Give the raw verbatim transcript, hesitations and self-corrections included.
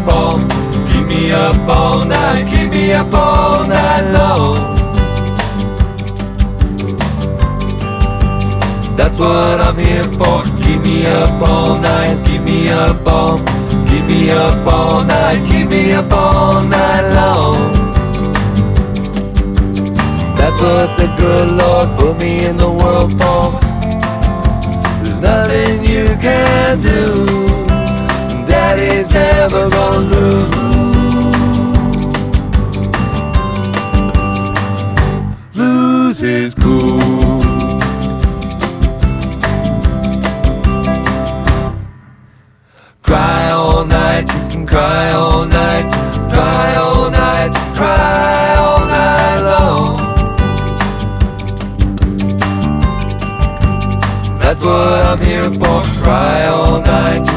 up all, keep me up all night, keep me up all night long. That's what I'm here for. Keep me up all night, keep me up all, keep me up all night, keep me up all night long. That's what the good Lord put me in the world for. There's nothing you can do, Daddy's never gonna lose. Lose his cool. Cry all night, you can cry all night, cry all night, cry all night long. That's what I'm here for, cry all night.